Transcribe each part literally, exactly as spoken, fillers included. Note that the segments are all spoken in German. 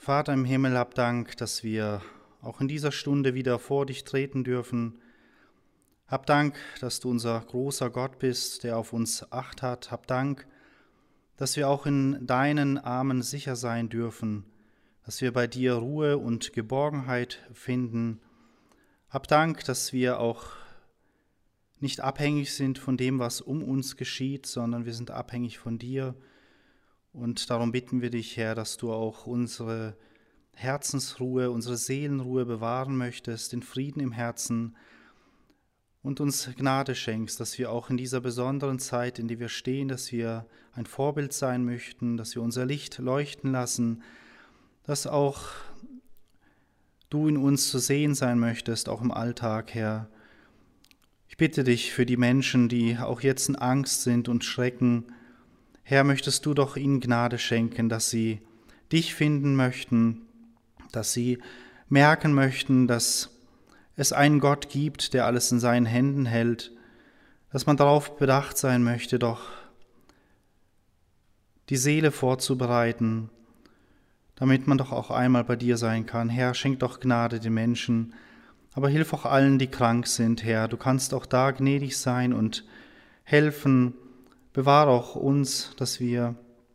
Vater im Himmel, hab Dank, dass wir auch in dieser Stunde wieder vor dich treten dürfen. Hab Dank, dass du unser großer Gott bist, der auf uns Acht hat. Hab Dank, dass wir auch in deinen Armen sicher sein dürfen, dass wir bei dir Ruhe und Geborgenheit finden. Hab Dank, dass wir auch nicht abhängig sind von dem, was um uns geschieht, sondern wir sind abhängig von dir. Und darum bitten wir dich, Herr, dass du auch unsere Herzensruhe, unsere Seelenruhe bewahren möchtest, den Frieden im Herzen und uns Gnade schenkst, dass wir auch in dieser besonderen Zeit, in der wir stehen, dass wir ein Vorbild sein möchten, dass wir unser Licht leuchten lassen, dass auch du in uns zu sehen sein möchtest, auch im Alltag, Herr. Ich bitte dich für die Menschen, die auch jetzt in Angst sind und Schrecken. Herr, möchtest du doch ihnen Gnade schenken, dass sie dich finden möchten, dass sie merken möchten, dass es einen Gott gibt, der alles in seinen Händen hält, dass man darauf bedacht sein möchte, doch die Seele vorzubereiten, damit man doch auch einmal bei dir sein kann. Herr, schenk doch Gnade den Menschen, aber hilf auch allen, die krank sind, Herr. Du kannst auch da gnädig sein und helfen. Bewahre auch uns, dass wir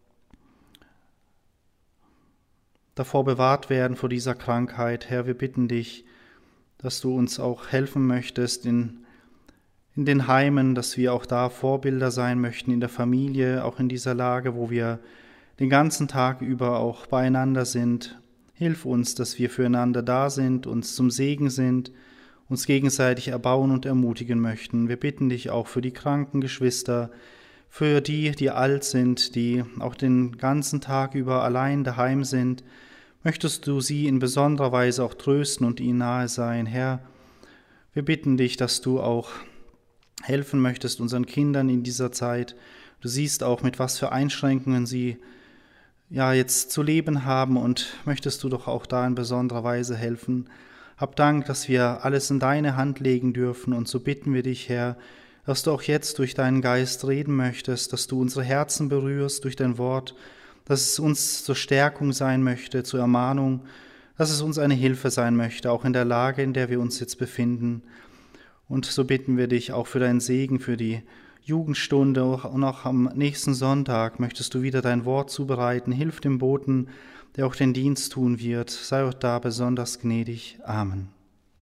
davor bewahrt werden vor dieser Krankheit. Herr, wir bitten dich, dass du uns auch helfen möchtest in, in den Heimen, dass wir auch da Vorbilder sein möchten in der Familie, auch in dieser Lage, wo wir den ganzen Tag über auch beieinander sind. Hilf uns, dass wir füreinander da sind, uns zum Segen sind, uns gegenseitig erbauen und ermutigen möchten. Wir bitten dich auch für die kranken Geschwister, für die, die alt sind, die auch den ganzen Tag über allein daheim sind, möchtest du sie in besonderer Weise auch trösten und ihnen nahe sein. Herr, wir bitten dich, dass du auch helfen möchtest unseren Kindern in dieser Zeit. Du siehst auch, mit was für Einschränkungen sie ja jetzt zu leben haben und möchtest du doch auch da in besonderer Weise helfen. Hab Dank, dass wir alles in deine Hand legen dürfen und so bitten wir dich, Herr, dass du auch jetzt durch deinen Geist reden möchtest, dass du unsere Herzen berührst durch dein Wort, dass es uns zur Stärkung sein möchte, zur Ermahnung, dass es uns eine Hilfe sein möchte, auch in der Lage, in der wir uns jetzt befinden. Und so bitten wir dich auch für deinen Segen, für die Jugendstunde und auch am nächsten Sonntag möchtest du wieder dein Wort zubereiten. Hilf dem Boten, der auch den Dienst tun wird. Sei auch da besonders gnädig. Amen.